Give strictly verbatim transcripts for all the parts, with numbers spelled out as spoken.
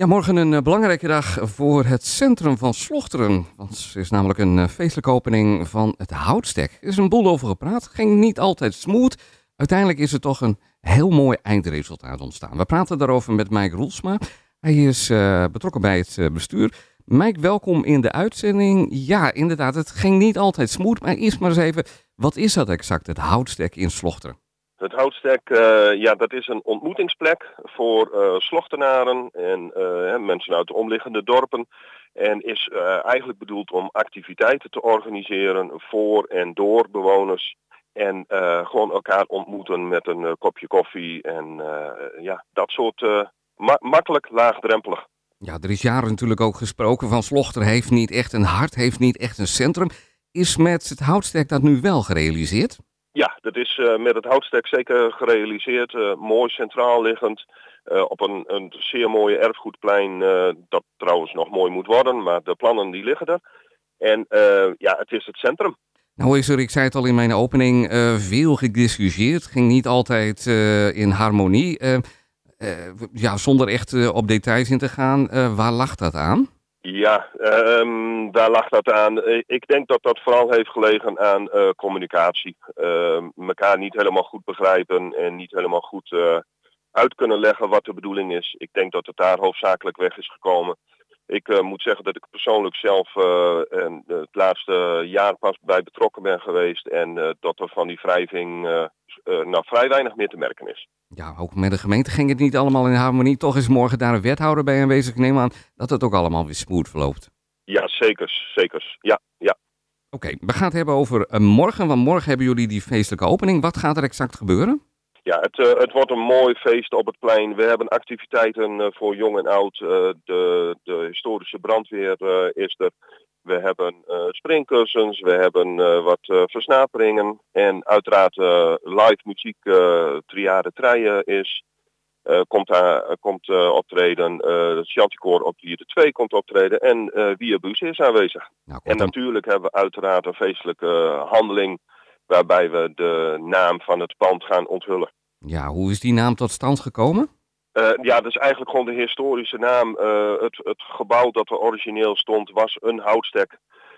Ja, morgen een uh, belangrijke dag voor het centrum van Slochteren. Want er is namelijk een uh, feestelijke opening van het Houtstek. Er is een boel over gepraat, ging niet altijd smooth. Uiteindelijk is er toch een heel mooi eindresultaat ontstaan. We praten daarover met Mike Roelsma. Hij is uh, betrokken bij het uh, bestuur. Mike, welkom in de uitzending. Ja, inderdaad, het ging niet altijd smooth. Maar eerst maar eens even, wat is dat exact, het Houtstek in Slochteren? Het Houtstek, uh, ja, dat is een ontmoetingsplek voor uh, Slochtenaren en uh, mensen uit de omliggende dorpen. En is uh, eigenlijk bedoeld om activiteiten te organiseren voor en door bewoners. En uh, gewoon elkaar ontmoeten met een uh, kopje koffie en uh, ja, dat soort uh, ma- makkelijk laagdrempelig. Ja, er is jaren natuurlijk ook gesproken van Slochteren heeft niet echt een hart, heeft niet echt een centrum. Is met het Houtstek dat nu wel gerealiseerd? Ja, dat is uh, met het Houtstek zeker gerealiseerd. Uh, mooi centraal liggend. Uh, op een, een zeer mooie erfgoedplein. Uh, dat trouwens nog mooi moet worden. Maar de plannen die liggen er. En uh, ja, het is het centrum. Nou is er, ik zei het al in mijn opening, uh, veel gediscussieerd. Ging niet altijd uh, in harmonie. Uh, uh, ja, zonder echt uh, op details in te gaan. Uh, waar lag dat aan? Ja, um, daar lag dat aan. Ik denk dat dat vooral heeft gelegen aan uh, communicatie. Uh, mekaar niet helemaal goed begrijpen en niet helemaal goed uh, uit kunnen leggen wat de bedoeling is. Ik denk dat het daar hoofdzakelijk weg is gekomen. Ik uh, moet zeggen dat ik persoonlijk zelf uh, en, uh, het laatste jaar pas bij betrokken ben geweest. En uh, dat er van die wrijving uh, uh, nou vrij weinig meer te merken is. Ja, ook met de gemeente ging het niet allemaal in harmonie. Toch is morgen daar een wethouder bij aanwezig. Ik neem aan dat het ook allemaal weer smooth verloopt. Ja, zeker. Zeker. Ja, ja. Oké, okay, we gaan het hebben over uh, morgen. Want morgen hebben jullie die feestelijke opening. Wat gaat er exact gebeuren? Ja, het, uh, het wordt een mooi feest op het plein. We hebben activiteiten uh, voor jong en oud. Uh, de, de historische brandweer uh, is er. We hebben uh, springkussens, we hebben uh, wat uh, versnaperingen. En uiteraard uh, live muziek, uh, Triade Treien is. Uh, komt daar, uh, komt uh, optreden. Uh, het Chanticoor op Wierde twee komt optreden. En uh, Wie Buus is aanwezig. Nou, en natuurlijk hebben we uiteraard een feestelijke uh, handeling. Waarbij we de naam van het pand gaan onthullen. Ja, hoe is die naam tot stand gekomen? Uh, ja, dat is eigenlijk gewoon de historische naam. Uh, het, het gebouw dat er origineel stond was een Houtstek.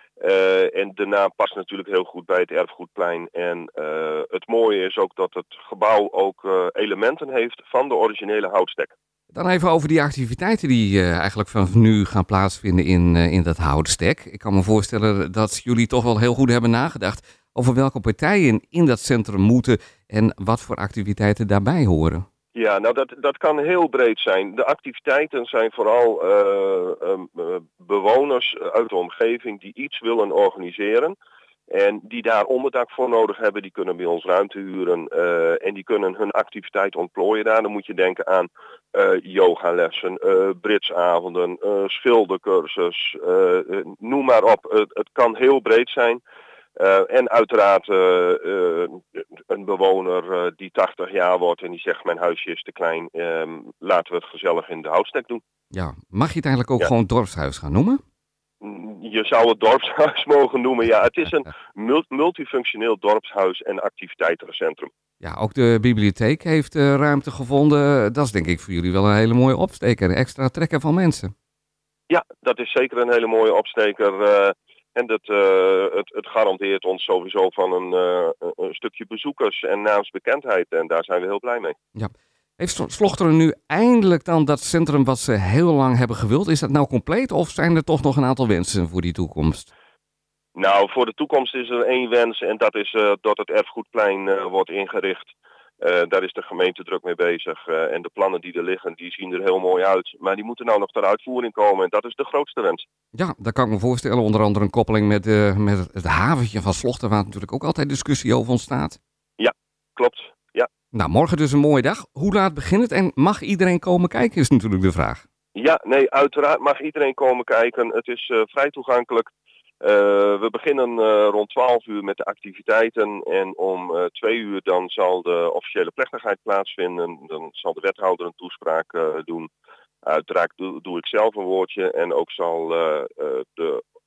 Uh, en de naam past natuurlijk heel goed bij het erfgoedplein. En uh, het mooie is ook dat het gebouw ook uh, elementen heeft van de originele Houtstek. Dan even over die activiteiten die uh, eigenlijk vanaf nu gaan plaatsvinden in, uh, in dat Houtstek. Ik kan me voorstellen dat jullie toch wel heel goed hebben nagedacht over welke partijen in dat centrum moeten en wat voor activiteiten daarbij horen. Ja, nou dat, dat kan heel breed zijn. De activiteiten zijn vooral uh, um, uh, bewoners uit de omgeving die iets willen organiseren. En die daar onderdak voor nodig hebben, die kunnen bij ons ruimte huren uh, en die kunnen hun activiteit ontplooien daar. Dan moet je denken aan uh, yogalessen, uh, britsavonden, uh, schildercursus, uh, uh, noem maar op. Uh, het kan heel breed zijn. Uh, en uiteraard uh, uh, een bewoner uh, die tachtig jaar wordt en die zegt mijn huisje is te klein, uh, laten we het gezellig in de Houtstek doen. Ja, mag je het eigenlijk ook ja. gewoon dorpshuis gaan noemen? Je zou het dorpshuis mogen noemen, ja. Het is een multifunctioneel dorpshuis en activiteitencentrum. Ja, ook de bibliotheek heeft uh, ruimte gevonden. Dat is denk ik voor jullie wel een hele mooie opsteker. Extra trekken van mensen. Ja, dat is zeker een hele mooie opsteker. Uh, En dat, uh, het, het garandeert ons sowieso van een, uh, een stukje bezoekers en naamsbekendheid. En daar zijn we heel blij mee. Ja. Heeft Slochteren nu eindelijk dan dat centrum wat ze heel lang hebben gewild? Is dat nou compleet of zijn er toch nog een aantal wensen voor die toekomst? Nou, voor de toekomst is er één wens en dat is uh, dat het erfgoedplein uh, wordt ingericht. Uh, daar is de gemeente druk mee bezig. Uh, en de plannen die er liggen, die zien er heel mooi uit. Maar die moeten nou nog ter uitvoering komen en dat is de grootste wens. Ja, dat kan ik me voorstellen. Onder andere een koppeling met, uh, met het haventje van Slochteren, waar natuurlijk ook altijd discussie over ontstaat. Ja, klopt. Ja. Nou, morgen dus een mooie dag. Hoe laat begint het en mag iedereen komen kijken is natuurlijk de vraag. Ja, nee, uiteraard mag iedereen komen kijken. Het is uh, vrij toegankelijk. Uh, we beginnen uh, rond twaalf uur met de activiteiten en om uh, twee uur dan zal de officiële plechtigheid plaatsvinden. Dan zal de wethouder een toespraak uh, doen. Uiteraard doe, doe ik zelf een woordje en ook zal uh, uh, de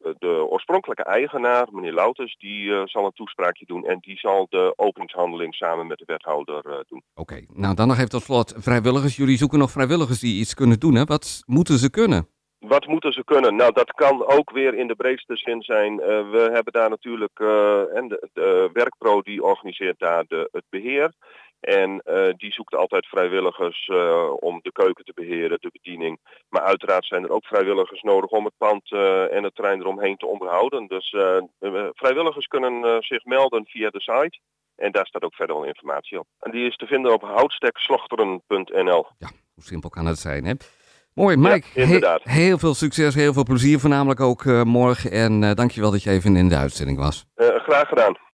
de oorspronkelijke eigenaar, meneer Louters, die uh, zal een toespraakje doen en die zal de openingshandeling samen met de wethouder uh, doen. Oké, okay. Nou dan nog even tot slot vrijwilligers. Jullie zoeken nog vrijwilligers die iets kunnen doen, hè? Wat moeten ze kunnen? Wat moeten ze kunnen? Nou, dat kan ook weer in de breedste zin zijn. Uh, we hebben daar natuurlijk, uh, en de, de Werkpro die organiseert daar de, het beheer. En uh, die zoekt altijd vrijwilligers uh, om de keuken te beheren, de bediening. Maar uiteraard zijn er ook vrijwilligers nodig om het pand uh, en het terrein eromheen te onderhouden. Dus uh, uh, vrijwilligers kunnen uh, zich melden via de site. En daar staat ook verder al informatie op. En die is te vinden op houtstek-slochteren punt n l. Ja, hoe simpel kan het zijn, hè? Mooi, Mike. Ja, inderdaad. He- heel veel succes, heel veel plezier, voornamelijk ook uh, morgen. En uh, dankjewel dat je even in de uitzending was. Uh, graag gedaan.